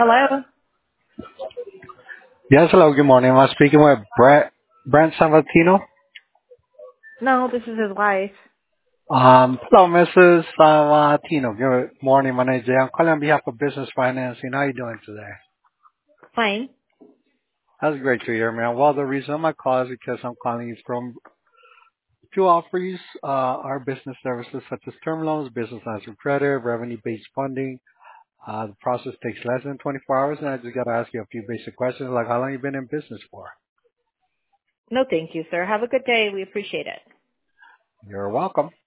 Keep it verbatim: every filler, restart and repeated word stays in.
Hello? Yes, hello, good morning. I'm speaking with Brett, Brent Savatino. No, this is his wife. Um, hello, Missus Savatino. Good morning, my name is Jay. I'm calling on behalf of Business Financing. How are you doing today? Fine. That's great to hear, man. Well, the reason my call is because I'm calling you from two offers, uh, our business services such as term loans, business lines of credit, revenue-based funding. Uh, the process takes less than twenty-four hours, and I just got to ask you a few basic questions, like how long you been in business for? No, thank you, sir. Have a good day. We appreciate it. You're welcome.